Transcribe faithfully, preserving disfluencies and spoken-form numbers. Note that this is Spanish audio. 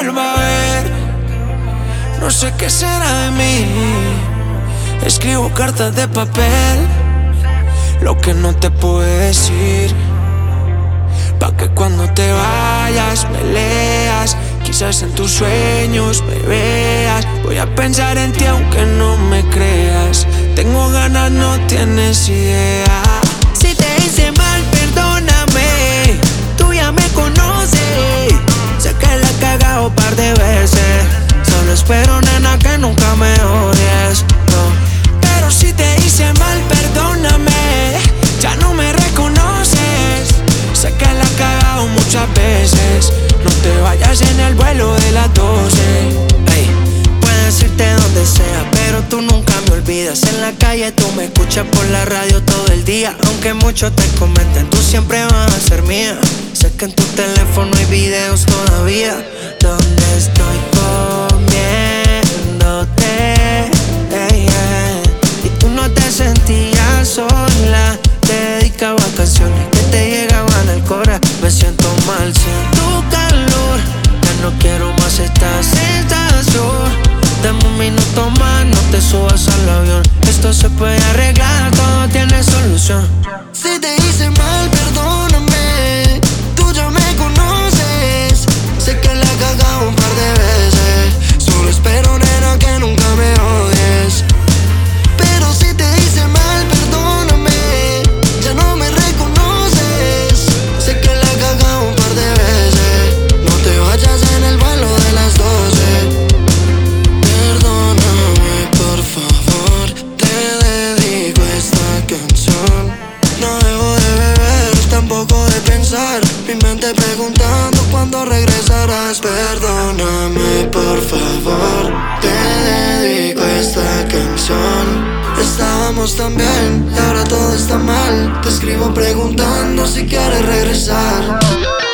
vuelvo a ver. No sé qué será de mí. Escribo cartas de papel, lo que no te puedo decir, pa' que cuando te vayas me leas. Quizás en tus sueños me veas. Voy a pensar en ti aunque no me creas. Tengo ganas, no tienes idea. Si te hice mal, perdóname. Tú ya me conoces. Sé que la he cagado un par de veces. Solo espero, nena, que nunca me odies, no. Pero si te hice mal, perdóname. Ya no me reconoces. Sé que la he cagado muchas veces. No te vayas en el vuelo de las doce. Hey, puedes irte donde sea, pero tú nunca me olvidas. En la calle tú me escuchas, por la radio todo el día. Aunque muchos te comenten, tú siempre vas a ser mía. Sé que en tu teléfono hay videos todavía donde estoy comiéndote, hey, yeah. Y tú no te sentías sola. Te dedicaba canciones que te llegaban al cora. Me siento mal sin tu calor. Ya no quiero más esta sensación. Dame un minuto más, no te subas al avión. Esto se puede arreglar, todo tiene solución. Si te hice mal, perdóname. Tú ya me conoces. Sé que la he cagado un par de veces. Solo espero, nena, que nunca me odies. Pero si te hice mal, perdóname. Ya no me reconoces. Sé que la he cagado un par de veces. No te vayas en el vuelo de las doce. Perdóname, por favor. Te dedico esta canción. No dejo de beber, tampoco de pensar. Mi mente preguntando cuándo regresarás. Perdóname, por favor. Te dedico esta canción. Estábamos tan bien y ahora todo está mal. Te escribo preguntando si quieres regresar.